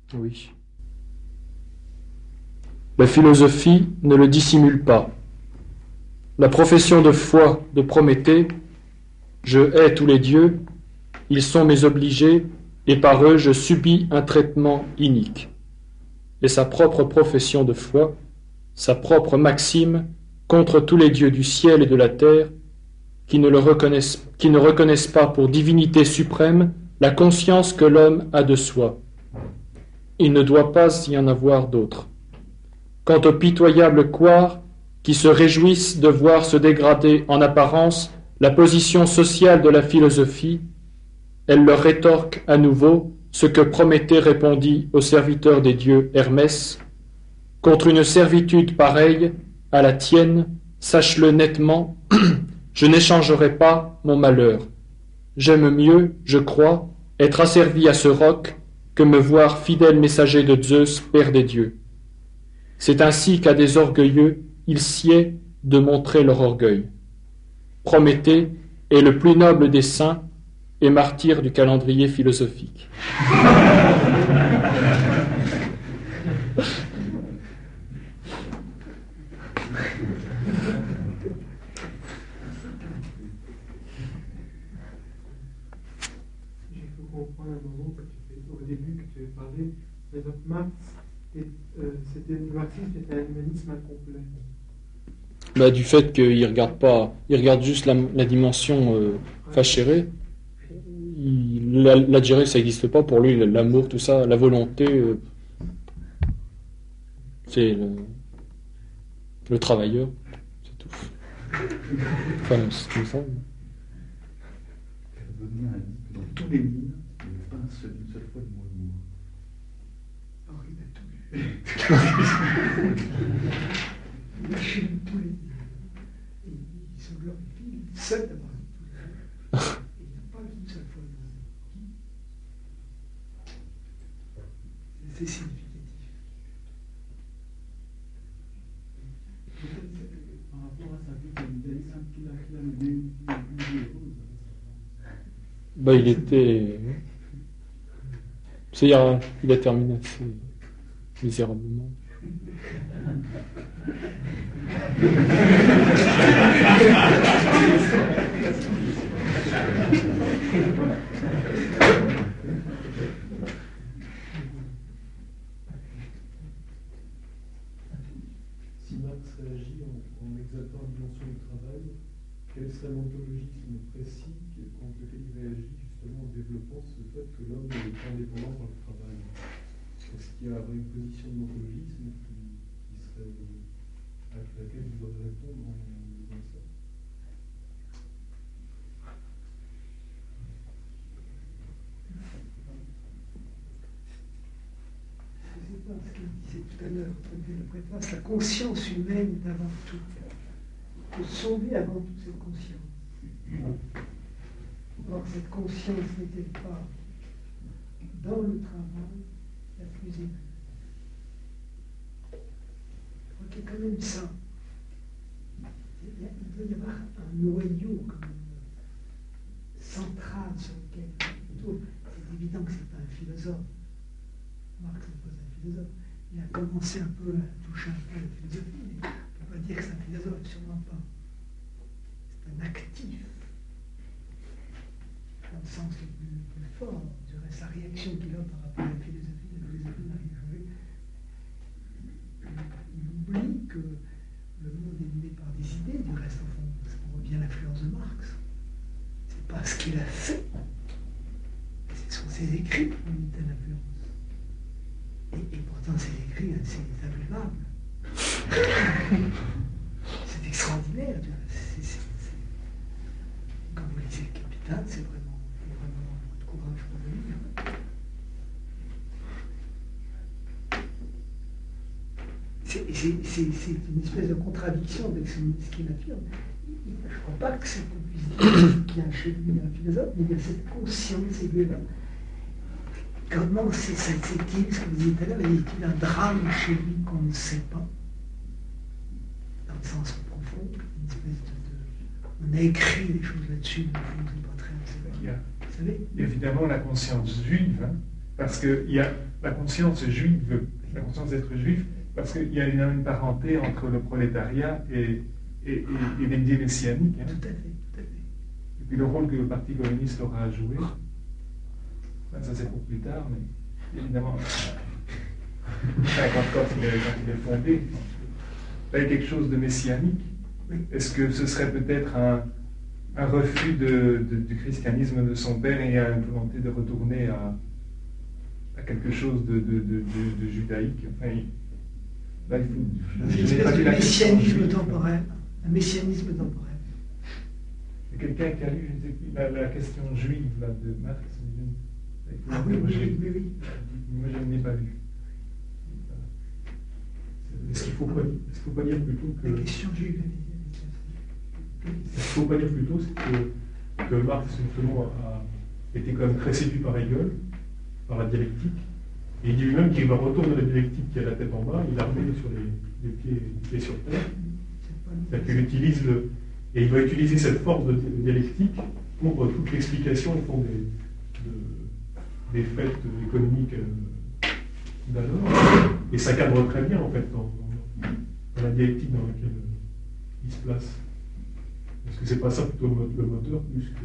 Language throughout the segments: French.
Oui. La philosophie ne le dissimule pas. La profession de foi de Prométhée, je hais tous les dieux, ils sont mes obligés, et par eux je subis un traitement inique. Et sa propre profession de foi, sa propre maxime contre tous les dieux du ciel et de la terre, qui ne reconnaissent pas pour divinité suprême la conscience que l'homme a de soi. Il ne doit pas y en avoir d'autre. Quant aux pitoyables couards qui se réjouissent de voir se dégrader en apparence la position sociale de la philosophie, elle leur rétorque à nouveau ce que Prométhée répondit au serviteur des dieux Hermès: contre une servitude pareille à la tienne, sache-le nettement, je n'échangerai pas mon malheur. J'aime mieux, je crois, être asservi à ce roc que me voir fidèle messager de Zeus, père des dieux. C'est ainsi qu'à des orgueilleux, il sied de montrer leur orgueil. Prométhée est le plus noble des saints et martyr du calendrier philosophique. Au début que tu avais parlé, mais donc le marxisme était un humanisme incomplet. Bah, du fait qu'il regarde juste la dimension fachérée. L'adjéré, ça n'existe pas pour lui, l'amour, tout ça, la volonté, c'est le travailleur, c'est tout. Enfin, c'est comme ça. Dans tous les livres, il n'y a pas une seule fois le mot amour. Alors, il a tout lu. Il a chez nous tous les livres. Et il se glorifie, seul d'avoir lu tous les livres. Et il n'a pas une seule fois le mot amour. C'est significatif. Par rapport à sa vie, il a mené une vie heureuse. Bah, il était. C'est-à-dire, il a terminé assez misérablement. Si Marx réagit en exaltant la dimension du travail, quel serait l'ontologisme précis contre lequel il réagit justement en développant ce fait que l'homme est indépendant par le travail? Est-ce qu'il y a une position de l'ontologisme qui serait à laquelle vous devez répondre en disant ça? C'est pas ce qu'il disait tout à l'heure, le préface, la conscience humaine est avant tout. Il faut sonder avant tout cette conscience. Or, cette conscience n'est-elle pas, dans le travail, la plus aimée? Je crois qu'il y a quand même ça. Il doit y avoir un noyau quand même, central sur lequel c'est évident que ce n'est pas un philosophe. Marx n'est pas un philosophe. Il a commencé un peu à toucher un peu à la philosophie, mais on ne peut pas dire que c'est un philosophe, sûrement pas. C'est un actif, dans le sens le plus fort. Je dirais sa réaction qu'il a par rapport à la philosophie n'a rien changé. Il oublie que le monde est mené par des idées, du reste, au fond, on revient à l'influence de Marx. C'est pas ce qu'il a fait, ce sont ses écrits qui ont une telle influence. Et pourtant, ces écrits, c'est imbuvable. C'est extraordinaire. Quand vous lisez le Capital, c'est vraiment beaucoup de courage pour le lire. C'est une espèce de contradiction avec ce qu'il affirme. Je ne crois pas que c'est qu'on puisse dire qu'il y a chez lui un philosophe, mais il y a cette conscience aiguë-là. Comment c'est cette équipe, ce que vous disiez tout à l'heure, y a-t-il un drame chez lui qu'on ne sait pas, dans le sens profond, une espèce de... On a écrit des choses là-dessus, mais on ne sait pas très bien. Il y a évidemment la conscience juive, hein, parce qu'il y a la conscience juive, la conscience d'être juif, parce qu'il y a une parenté entre le prolétariat et l'idée messianique. Hein. Tout à fait, tout à fait. Et puis le rôle que le Parti communiste aura à jouer, ben, ça c'est pour plus tard, mais évidemment, quand il est fondé, il y a quelque chose de messianique. Est-ce que ce serait peut-être un refus du christianisme de son père et une volonté de retourner à quelque chose de judaïque? Enfin, là, une espèce de messianisme temporel. Un messianisme temporel. Il y a quelqu'un qui a lu la question juive là, de Marx. Ah oui, oui. Moi, je ne l'ai pas lu. Est-ce qu'il ne faut pas dire plutôt que... La question juive. Il ne faut pas dire plutôt que Marx, justement, a été quand même très séduit par Hegel, par la dialectique, et il dit lui-même qu'il va retourner la dialectique qui a la tête en bas, il a remis sur les pieds sur terre. C'est-à-dire qu'il utilise et il va utiliser cette force de dialectique pour toute l'explication au fond des faits économiques d'alors, et ça cadre très bien en fait dans la dialectique dans laquelle il se place. Est-ce que c'est pas ça plutôt le moteur plus que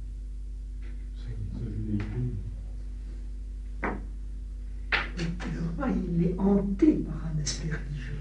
sa judaïté? Il est hanté par un aspect religieux.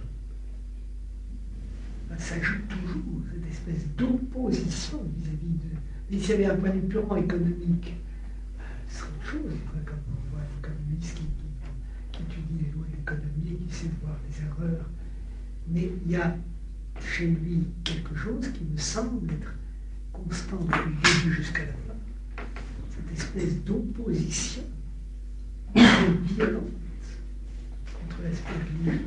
Ça joue toujours cette espèce d'opposition vis-à-vis de... Et s'il y avait un point de vue purement économique, ce serait autre chose. Comme on voit un économiste qui étudie les lois de l'économie et qui sait voir les erreurs. Mais il y a chez lui quelque chose qui me semble être constant depuis le début jusqu'à la fin. Cette espèce d'opposition violente contre l'aspect religieux.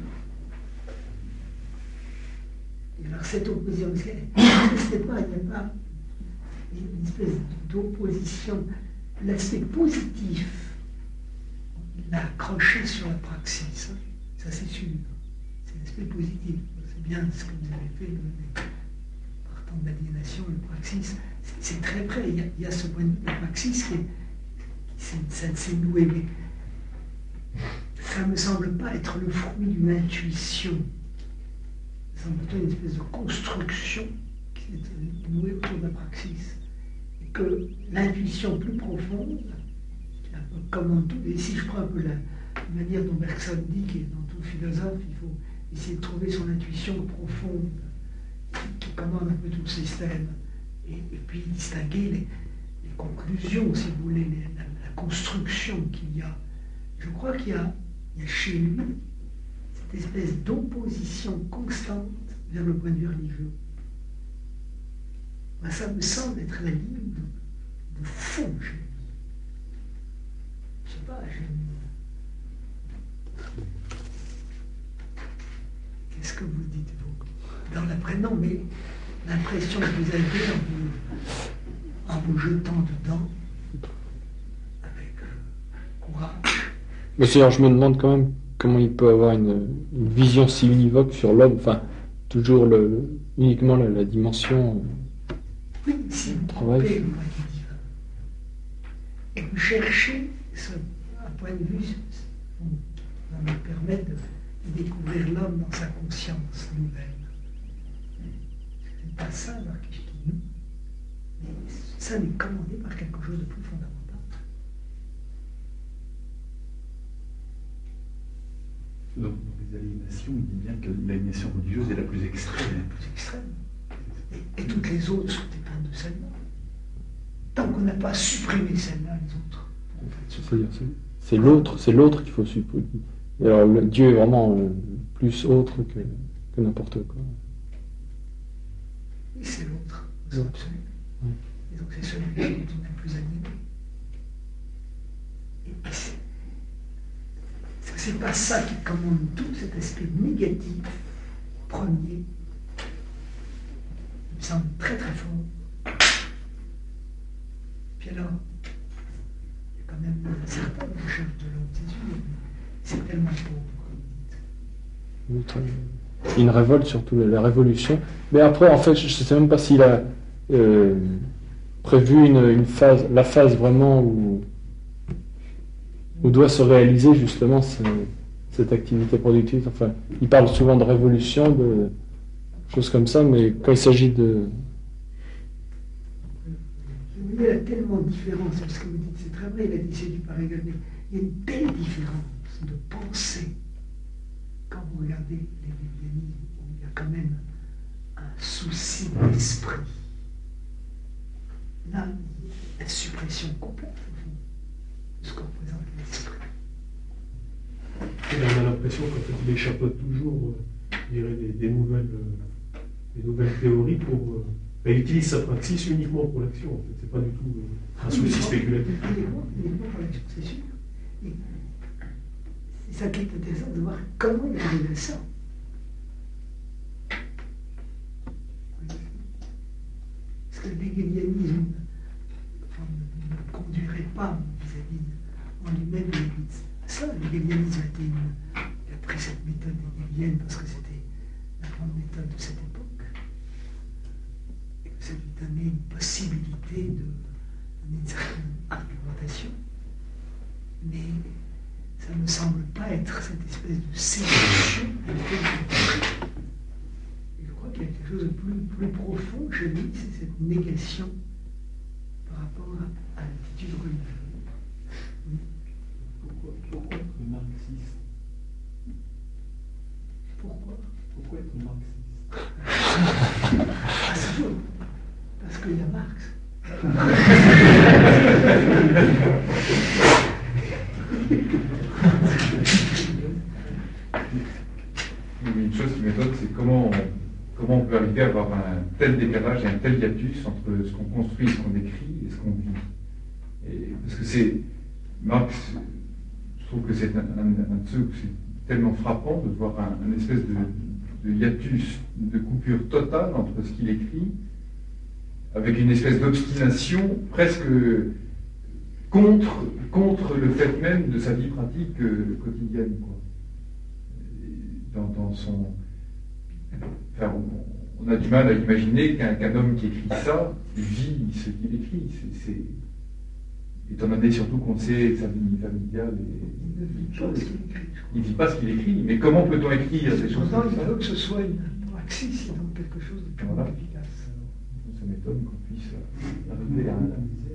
Et alors cette opposition, il n'y a pas une espèce d'opposition. L'aspect positif, il l'a accroché sur la praxis, hein. Ça c'est sûr. C'est l'aspect positif. C'est bien ce que vous avez fait, partant de l'aliénation, le praxis. C'est très près. Il y a ce point de vue de la praxis qui s'est noué. Mais ça ne me semble pas être le fruit d'une intuition. Ça semble plutôt une espèce de construction qui est nouée autour de la praxis. Et que l'intuition plus profonde, qui est un peu commande tout, et si je prends un peu la manière dont Bergson dit, qui est dans tout philosophe, il faut essayer de trouver son intuition profonde, qui commande un peu tout le système, et puis distinguer les conclusions, si vous voulez, la construction qu'il y a. Je crois qu'il y a chez lui cette espèce d'opposition constante vers le point de vue religieux. Ben, ça me semble être la ligne de fond chez lui. Je ne sais pas, qu'est-ce que vous dites, vous? Dans l'après-non, mais l'impression que vous avez en vous jetant dedans, avec courage. Mais c'est-à-dire, je me demande quand même comment il peut avoir une vision si univoque sur l'homme, enfin, toujours uniquement la dimension du travail. Et vous cherchez un point de vue qui va nous permettre de découvrir l'homme dans sa conscience nouvelle. C'est pas ça l'archétype, mais ça n'est commandé par quelque chose de plus fondamental. Dans les aliénations, il dit bien que l'aliénation religieuse est la plus extrême. La plus extrême. Et toutes les autres sont éteintes de celle-là. Tant qu'on n'a pas supprimé celle-là, les autres. C'est l'autre qu'il faut supprimer. Et alors, Dieu est vraiment plus autre que n'importe quoi. Oui, c'est l'autre. C'est absolu. Oui. Et donc c'est celui-là dont on est le plus animé. Et c'est pas ça qui commande tout cet aspect négatif, premier, il me semble très très fort. Puis alors, il y a quand même une certaine recherche de l'homme, c'est sûr, mais c'est tellement pauvre, comme vous dites. Une révolte, surtout la révolution. Mais après, en fait, je ne sais même pas s'il a prévu la phase vraiment où où doit se réaliser justement cette activité productive. Enfin, il parle souvent de révolution, de choses comme ça, mais quand il s'agit de... Il y a tellement de différences, ce que vous dites, c'est très vrai, il a dit c'est du pareil, mais il y a une telle différence de pensée quand vous regardez les véganismes, où il y a quand même un souci d'esprit. Là, il y a la suppression complète, au fond, de ce qu'on représente l'esprit. Et là, on a l'impression qu'en fait, il échappote toujours je dirais, des nouvelles théories pour. Il utilise sa praxis uniquement pour l'action, en fait. C'est pas du tout un souci spéculatif. Uniquement pour l'action, c'est sûr. Et c'est ça qui est intéressant de voir comment il arrive à ça. Parce que le hegelianisme ne conduirait pas vis-à-vis en lui-même à ça. Le hegelianisme a pris cette méthode hegelienne parce que c'était la grande méthode de cette époque. Et que ça lui donnait une possibilité de donner une certaine argumentation. Mais ça ne me semble pas être cette espèce de séduction à laquelle je crois qu'il y a quelque chose de plus profond chez lui, c'est cette négation par rapport à l'attitude religieuse. Oui. Pourquoi être marxiste? Pourquoi être marxiste? Parce qu'il y a Marx. Une chose qui m'étonne, c'est comment on peut arriver à avoir un tel décalage et un tel hiatus entre ce qu'on construit, ce qu'on écrit et ce qu'on vit. Parce que c'est Marx, je trouve que c'est un de ceux où c'est tellement frappant de voir un espèce de hiatus, de coupure totale entre ce qu'il écrit, avec une espèce d'obstination presque contre le fait même de sa vie pratique quotidienne, quoi. Dans son... Enfin, on a du mal à imaginer qu'un homme qui écrit ça vit ce qu'il écrit. Étant donné surtout qu'on sait sa vie familiale il ne vit pas ce qu'il écrit. Mais comment peut-on écrire ces choses comme ça? Il faut que ce soit une praxis, donc quelque chose de plus efficace. Ça m'étonne qu'on puisse arriver à un...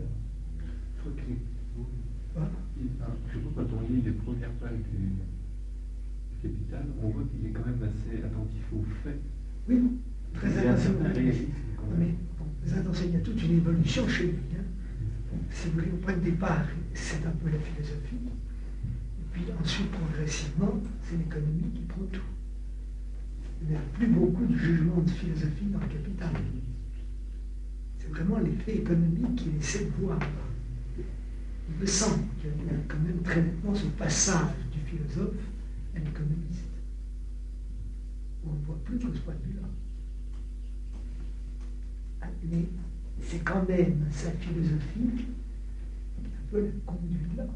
Je trouve quand on lit les premières pages du Capital, on voit qu'il est quand même assez attentif aux faits. Oui, très attentif. Mais très attentif, il y a toute une évolution chez lui. Si vous voulez, au point de départ, c'est un peu la philosophie. Et puis ensuite, progressivement, c'est l'économie qui prend tout. Il n'y a plus beaucoup de jugements de philosophie dans le Capital. C'est vraiment les faits économiques qu'il essaie de voir. Il me semble qu'il y a quand même très nettement ce passage du philosophe à l'économiste. On ne voit plus que ce point de vue-là. Mais c'est quand même sa philosophie qui un peu la conduit là.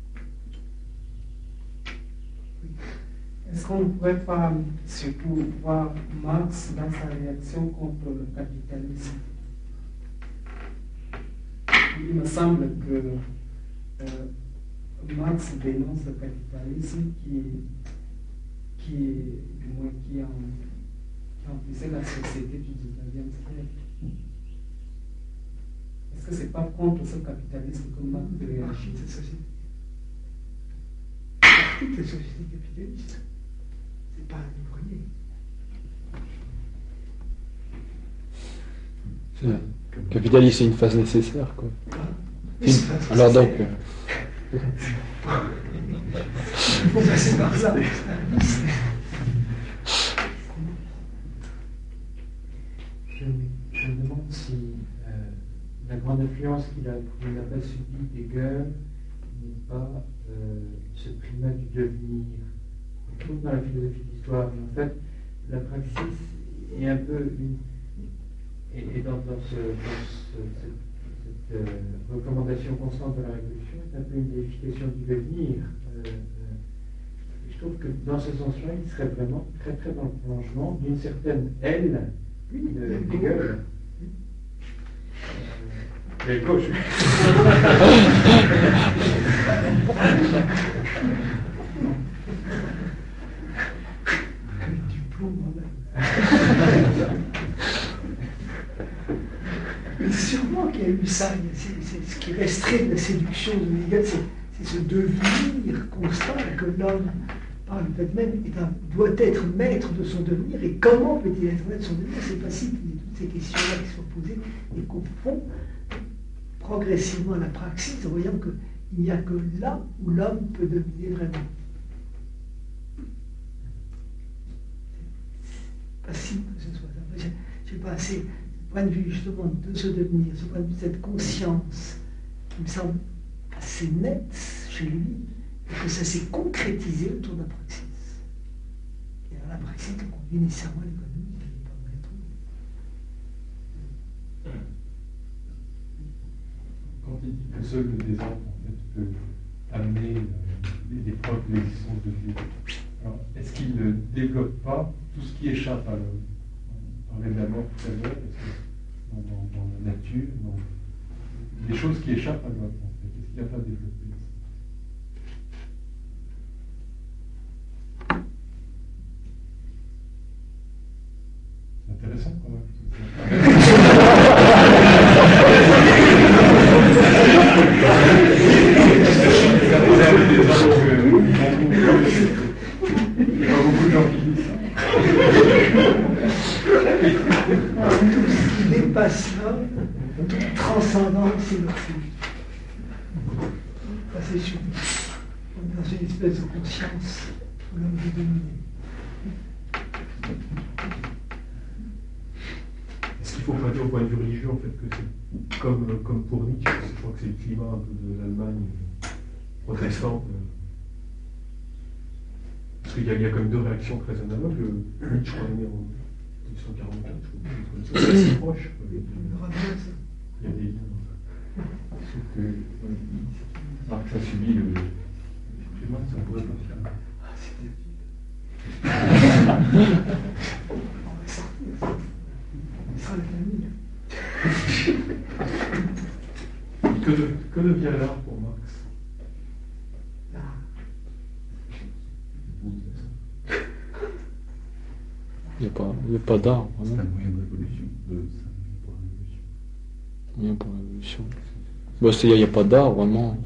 Oui. Est-ce qu'on ne pourrait pas surtout voir Marx dans sa réaction contre le capitalisme? Il me semble que Marx dénonce le capitalisme qui emplissait la société du 19e siècle. Est-ce que ce n'est pas contre ce capitalisme que Marx réagit? De cette société. Partie de cette société capitaliste. C'est pas un ouvrier. Le capitalisme, c'est une phase nécessaire, quoi. Alors donc... Il faut passer par ça. Je me demande si la grande influence qu'il n'a pas subie d'Hegel n'est pas ce primat du devenir. On trouve dans la philosophie de l'histoire, mais en fait, la praxis est un peu une... Et dans cette recommandation constante de la révolution est un peu une vérification du devenir. Je trouve que dans ce sens-là, il serait vraiment très très dans le prolongement d'une certaine aile de Hegel. Et gauche. restreint la séduction de Hegel, c'est ce devenir constant que l'homme, par le fait même, doit être maître de son devenir. Et comment peut-il être maître de son devenir? C'est facile, il y a toutes ces questions-là qui sont posées et qu'au fond, progressivement, la praxis, en voyant qu'il n'y a que là où l'homme peut dominer vraiment. C'est facile que ce soit ça. Je sais pas, c'est ce point de vue justement de ce devenir, ce point de vue de cette conscience qui me semble assez nette chez lui, et que ça s'est concrétisé autour de la praxis. Et alors la praxis qui conduit nécessairement à l'économie, qui n'est pas vrai tout. Quand il dit que seul le désordre en fait, peut amener les preuves de l'existence de Dieu, alors est-ce qu'il ne développe pas tout ce qui échappe à l'homme? On parlait de la mort tout à l'heure, dans la nature, dans les choses qui échappent à l'homme en fait. Est-ce qu'il n'a pas développé ça? C'est intéressant quand même. Il y a beaucoup de gens qui disent ça. Tout ce qui dépasse l'homme, toute transcendance, c'est le fou. Ça, c'est sûr. On est dans une espèce de conscience où l'homme veut dominer. Est-ce qu'il ne faut pas dire au point de vue religieux en fait que c'est comme pour Nietzsche, je crois que c'est le climat un peu de l'Allemagne protestante. Parce qu'il y a quand même deux réactions très analogues. Nietzsche, je crois, est né en 1844, je crois, c'est assez proche. Il y a des liens. Sauf que Marx a subi le. Excusez-moi, ça pourrait pas faire. Que devient l'art pour Marx? Il n'y a pas d'art, C'est vraiment. un moyen de révolution. Moyen pour la révolution. Bon, il n'y a pas d'art, vraiment.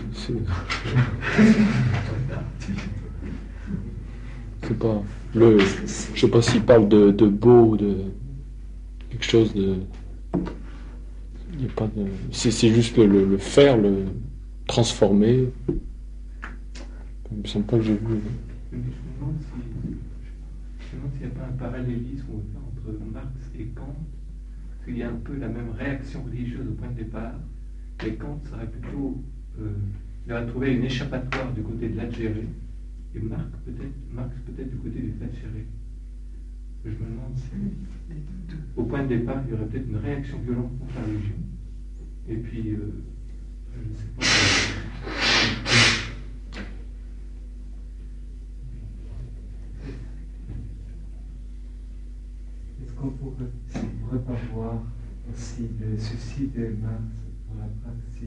C'est pas. Je sais pas s'il parle de beau, de quelque chose de. Il n'y a pas de. C'est juste le faire, le transformer. Il me semble pas que j'ai vu. Je me demande s'il n'y a pas un parallélisme entre Marx et Kant, parce qu'il y a un peu la même réaction religieuse au point de départ, et Kant serait plutôt. Il aurait trouvé une échappatoire du côté de l'Algérie, et Marx peut-être du côté du Thatchéré. Je me demande si, au point de départ, il y aurait peut-être une réaction violente contre la religion, et puis, je ne sais pas. Est-ce qu'on pourrait pas voir aussi le souci de Marx pour la praxis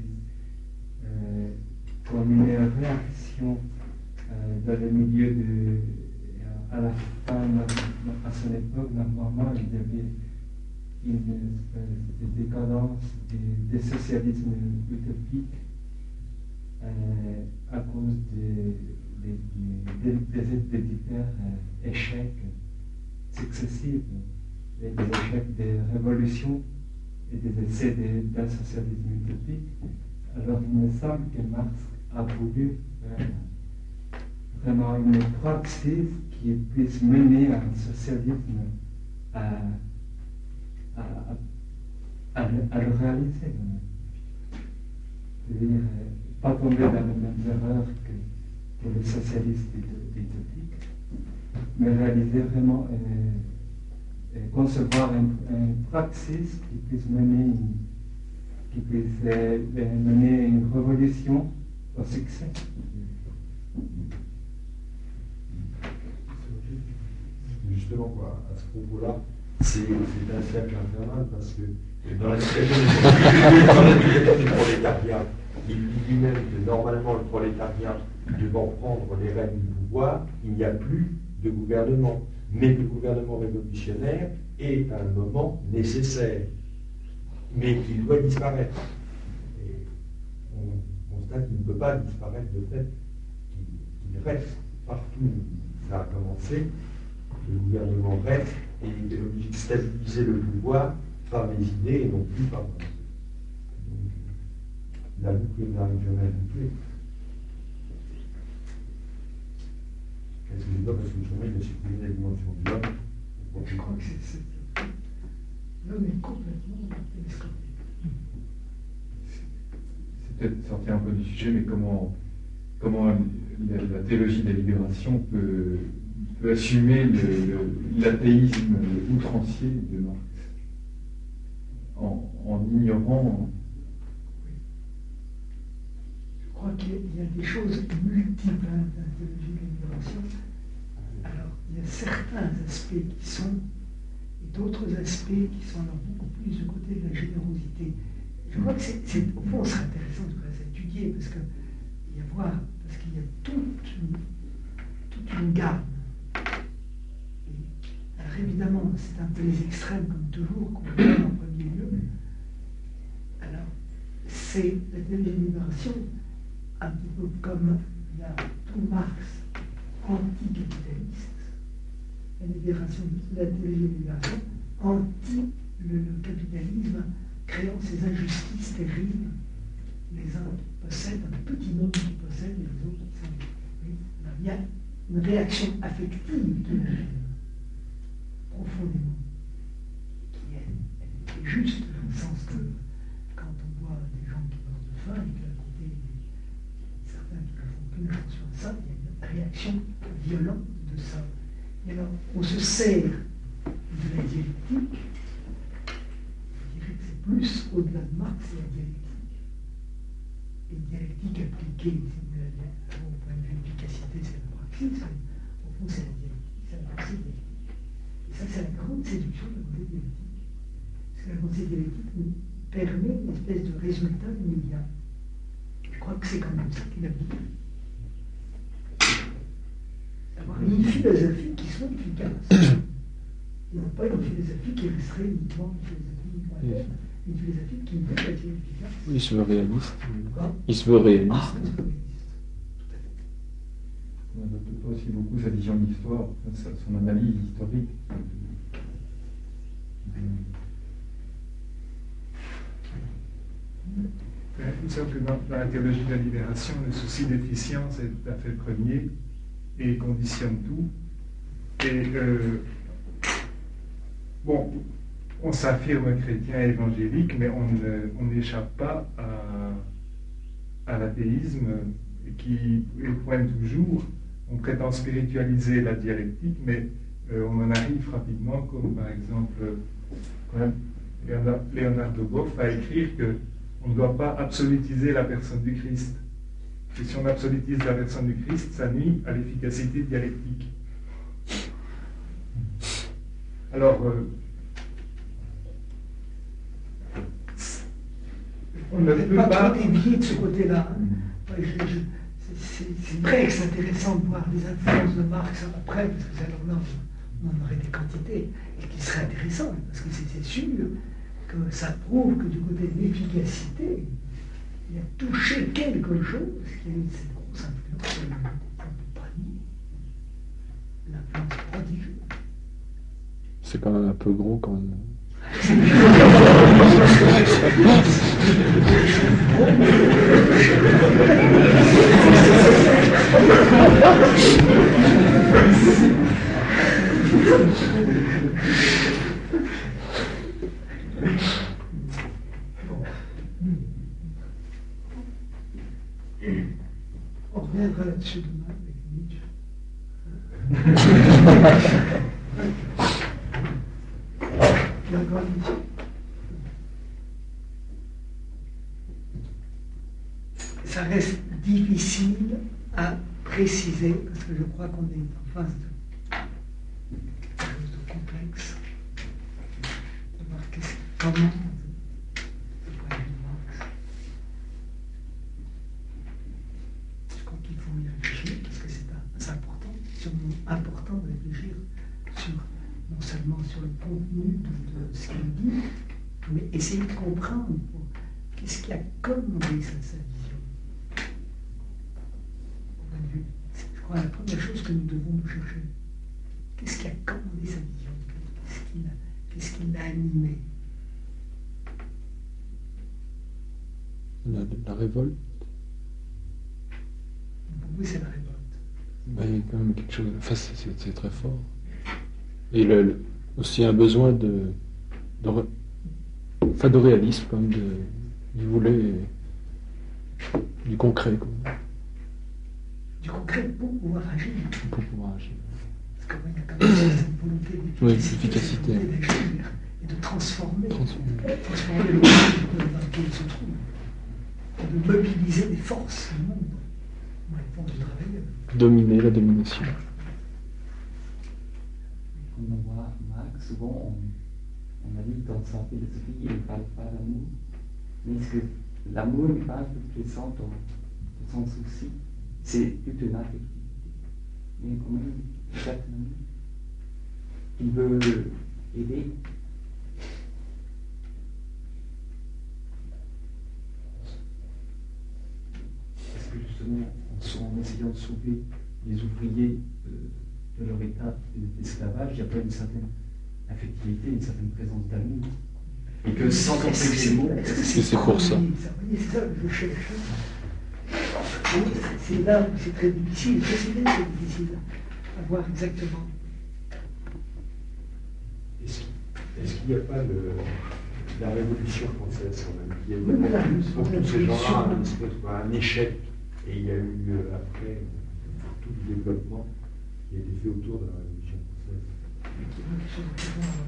comme une réaction dans le milieu à la fin, à son époque, normalement, il y avait une espèce de décadence des socialismes utopiques à cause des divers échecs successifs, et des échecs des révolutions et des essais d'un socialisme utopique. Alors il me semble que Marx a voulu vraiment une praxis qui puisse mener à un socialisme à le réaliser. C'est-à-dire, pas tomber dans les mêmes erreurs que les socialistes utopiques, mais réaliser vraiment, concevoir une praxis qui puisse mener une révolution au succès. Justement, quoi, à ce propos-là, c'est un cercle infernal parce que dans la situation du prolétariat, il dit lui-même que normalement le prolétariat devant prendre les rênes du pouvoir, il n'y a plus de gouvernement. Mais le gouvernement révolutionnaire est un moment nécessaire, mais qui doit disparaître. Et peut pas disparaître de fait, il reste partout où ça a commencé, le gouvernement reste, et il est obligé de stabiliser le pouvoir par les idées et non plus par... Donc, la boucle n'arrive jamais à boucler. Qu'est-ce que je dois parce que justement il a supprimé la dimension de l'homme. Je crois que c'est l'homme est complètement télescopé. C'est peut-être sortir un peu du sujet, mais comment la théologie de la libération peut assumer l'athéisme outrancier de Marx en ignorant. Je crois qu'il y a des choses multiples dans la théologie de la libération. Alors, il y a certains aspects qui sont, et d'autres aspects qui sont alors beaucoup plus du côté de la générosité. Je crois que au fond, c'est intéressant de étudier parce qu'il y a toute une gamme. Alors évidemment, c'est un peu les extrêmes comme toujours qu'on voit en premier lieu. Alors, c'est la théologie de la libération, un petit peu comme tout Marx anticapitaliste, la théologie de la libération anti le capitalisme, créant ces injustices terribles. Les uns possèdent, un petit nombre qui possèdent, les autres qui sont. Oui. Il y a une réaction affective qui la gêne profondément, qui est juste dans le sens que quand on voit des gens qui meurent de faim et qu'à côté certains qui ne font aucune attention à ça, il y a une réaction violente de ça. Et alors, on se sert de la dialectique. C'est plus au-delà de Marx, c'est la dialectique. Et une dialectique appliquée, au point de vue d'efficacité, c'est la praxis, au fond, c'est la dialectique, c'est la pensée dialectique. Et ça, c'est la grande séduction de la pensée dialectique. Parce que la pensée dialectique nous permet une espèce de résultat immédiat. Je crois que c'est quand même ça qu'il a dit. D'avoir une philosophie qui soit efficace. Et non pas une philosophie qui resterait uniquement une philosophie moyenne, une philosophie qui veut être efficace. Oui, il se veut réaliste. Quoi ? Il se veut réaliste. Ah, il se veut réaliste. On n'adopte pas aussi beaucoup sa vision de l'histoire, son analyse historique. Il semble que dans la théologie de la libération, le souci d'efficience est tout à fait premier et conditionne tout. Et bon, on s'affirme chrétien évangélique, mais on n'échappe pas à l'athéisme qui pointe toujours. On prétend spiritualiser la dialectique, mais on en arrive rapidement, comme par exemple Leonardo Boff va écrire qu'on ne doit pas absolutiser la personne du Christ. Et si on absolutise la personne du Christ, ça nuit à l'efficacité dialectique. Alors, on ne peut pas dévier de ce côté-là. C'est vrai que c'est intéressant de voir les influences de Marx après, parce que alors là, on en aurait des quantités, et qui serait intéressant, parce que c'est sûr que ça prouve que du côté de l'efficacité, il a touché quelque chose qui a eu cette grosse influence, on ne peut pas nier. L'influence prodigieuse. C'est quand même un peu gros quand même. On reviendra là-dessus demain avec Nietzsche. La grande mission. Ça reste difficile à préciser parce que je crois qu'on est en face de quelque chose de complexe. De voir comment, du point de vue de Marx, je crois qu'il faut y réfléchir parce que c'est important, sûrement important de réfléchir sur non seulement sur le contenu de ce qu'il dit, mais essayer de comprendre qu'est-ce qui a commandé sa vision. que nous devons nous chercher. Qu'est-ce qui a commandé sa vision? Qu'est-ce qui l'a animé? La révolte. Pour vous, c'est la révolte. Ben, il y a quand même quelque chose. Enfin, c'est très fort. Et aussi un besoin de réalisme, comme il voulait du concret. Quoi. Du concret pour pouvoir agir. Pour pouvoir agir. Parce qu'il y a quand même cette volonté d'efficacité. D'agir et de transformer le monde dans lequel il se trouve. Et de mobiliser les forces du monde. Les forces du travailleur. Dominer la domination. Quand on voit Marx, souvent on a dit dans sa philosophie, il ne parle pas d'amour. Mais est-ce que l'amour n'est pas un peu présent dans son souci? C'est plutôt une affectivité. Mais quand même, chaque ami, il veut aider. Est-ce que justement, en essayant de sauver les ouvriers de leur état d'esclavage, il n'y a pas une certaine affectivité, une certaine présence d'amour? Et que sans employer les mots, est-ce que c'est pour ça? C'est ça que je cherche. C'est là où c'est très difficile. C'est difficile à voir exactement. Est-ce qu'il n'y a pas la révolution française quand même, qui a eu pour tous ces gens-là un échec, et il y a eu après tout le développement qui a été fait autour de la révolution française.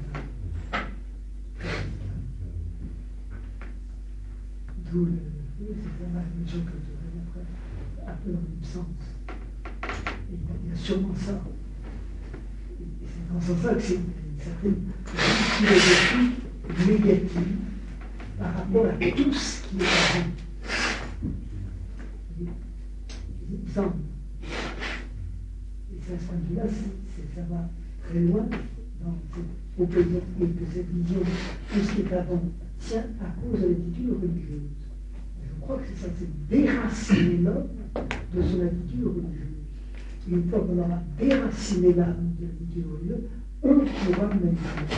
D'où la révolution culturelle après, un peu dans le même sens. Et il y a sûrement ça. Et c'est dans ce sens que c'est une certaine philosophie négative par rapport à tout ce qui est avant. Il semble. Et à ce point de vue-là, ça va très loin dans cette opinion et que cette vision, tout ce qui est avant, tient à cause de l'attitude religieuse. Je crois que c'est ça, c'est déraciner l'homme de son attitude religieuse. Et une fois qu'on aura déraciné l'âme de l'attitude religieuse, on pourra manipuler.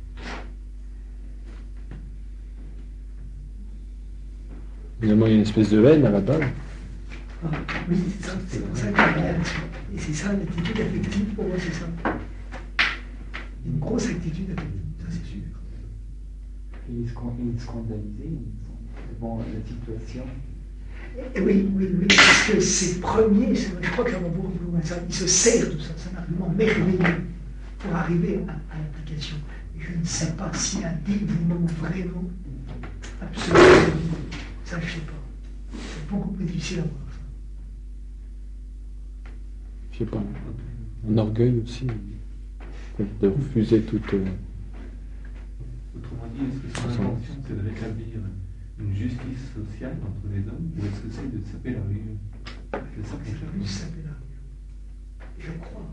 Évidemment, il y a une espèce de haine à la base. Ah, oui, c'est pour ça qu'il y a une réaction. Et c'est ça l'attitude affective, pour moi, c'est ça. Une grosse attitude affective, ça c'est sûr. Il est scandalisé devant la situation. Et oui, parce que c'est premier, je crois que ça va beaucoup plus loin. Il se sert de ça, c'est un argument merveilleux pour arriver à l'application. Et je ne sais pas s'il y a un dévouement vraiment absolument. Ça, je ne sais pas. C'est beaucoup plus difficile à voir. Je sais pas. Un orgueil aussi, de refuser toute. Autrement dit, est-ce que son intention c'est de rétablir une justice sociale entre les hommes, ou est-ce que c'est de saper la religion? C'est ça que je cherche. Saper la religion. Je crois.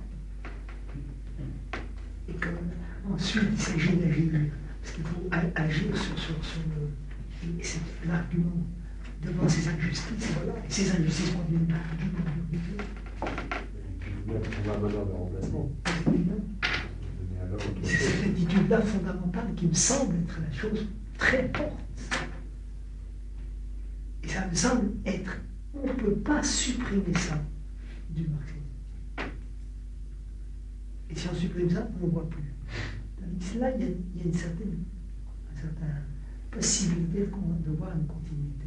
Et ensuite, il s'agit d'agir. Parce qu'il faut agir sur le. C'est l'argument devant ces injustices. Voilà. Et ces injustices proviennent de l'orgueil. On va un bonheur de remplacement. C'est cette attitude-là fondamentale qui me semble être la chose très forte. Et ça me semble être. On ne peut pas supprimer ça du marxisme. Et si on supprime ça, on ne voit plus. Là, il y a une certaine possibilité de voir une continuité.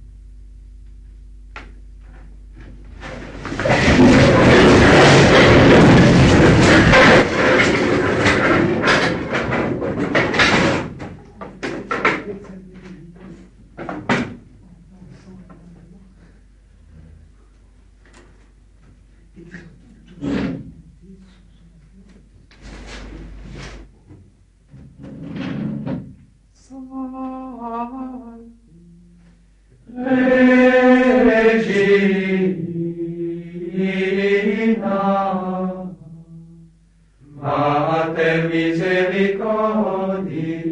Mater misericordiae,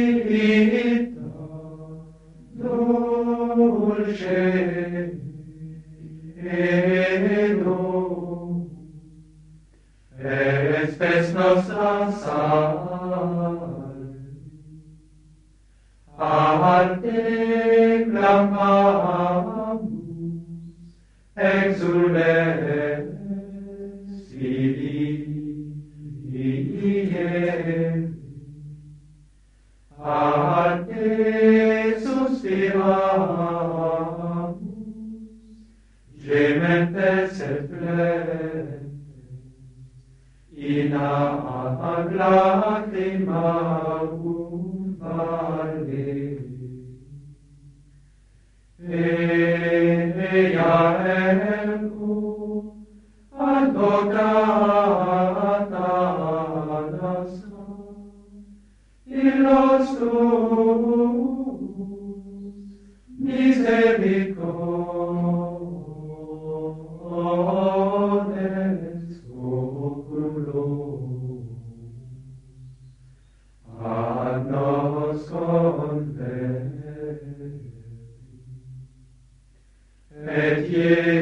vita dulce arte clamamus, exules Kyrie, arte suspiramus, gementes et plentes, in ad lacrymarum vale. Ea ergo advocata nostra, illos tuus misericordes oculos ad nos converti. Et